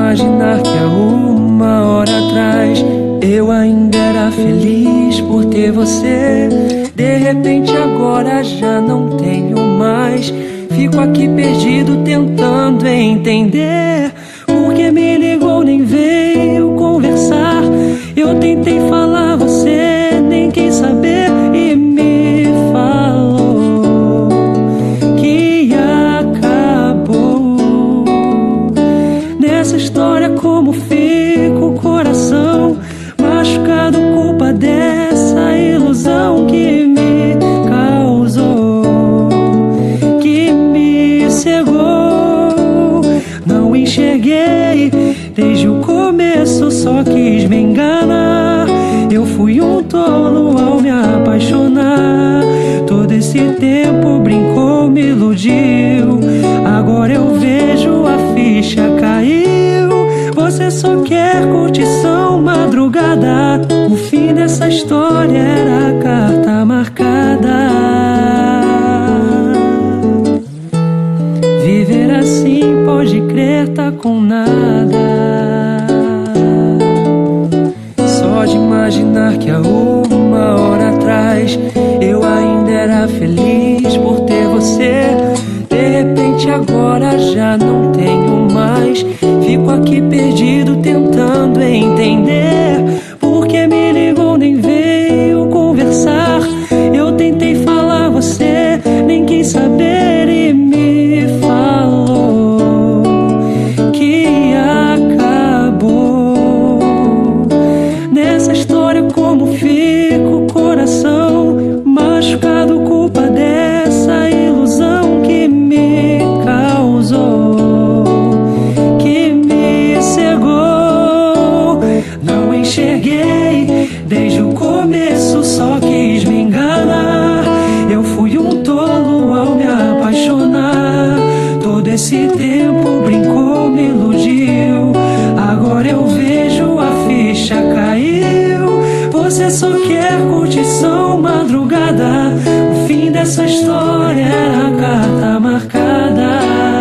imaginar que há uma hora atrás eu ainda era feliz por ter você. De repente agora já não tenho mais. Fico aqui perdido tentando entender por que me ligou nem veio conversar. Eu tentei falar, você nem quis saber e me falou que acabou. Nessa história como fica o coração machucado, culpa dessa ilusão que me causou, que me cegou. Não enxerguei desde o começo, só quis me enganar. Eu fui um tolo ao me apaixonar. Todo esse tempo brincou, me iludiu. Agora eu vejo a ficha caiu. Você só quer curtição, madrugada. O fim dessa história era a carta marcada. Viver assim, pode crer, tá com nada. Só de imaginar que há uma hora atrás eu ainda era feliz por ter você. De repente agora já não tenho mais. Fico aqui perdido tentando entender por que me ligou nem veio conversar. Eu tentei falar, você nem quis saber e me falou que acabou. Nessa história como fica o coração machucado, culpa dessa ilusão que me causou, que me cegou. Não enxerguei desde o começo, só quis me enganar. Eu fui um tolo ao me apaixonar. Todo esse tempo brincou, me iludiu. Agora eu vejo a ficha caiu. Você só quer curtição, madrugada. O fim dessa história era a carta marcada.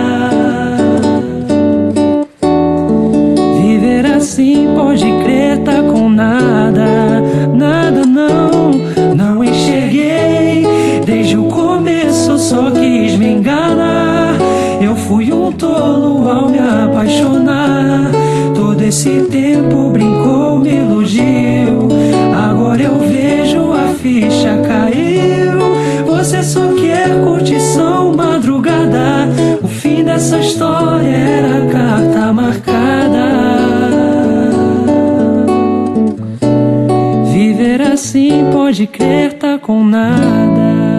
Viver assim, pode crer, tá com nada. Nada não, não enxerguei desde o começo, só quis me enganar. Eu fui um tolo ao me apaixonar. Todo esse tempo brincou, me iludiu. Agora eu vejo a ficha caiu. Você só quer curtição, madrugada. O fim dessa história era a carta marcada. Viver assim, pode crer, tá com nada.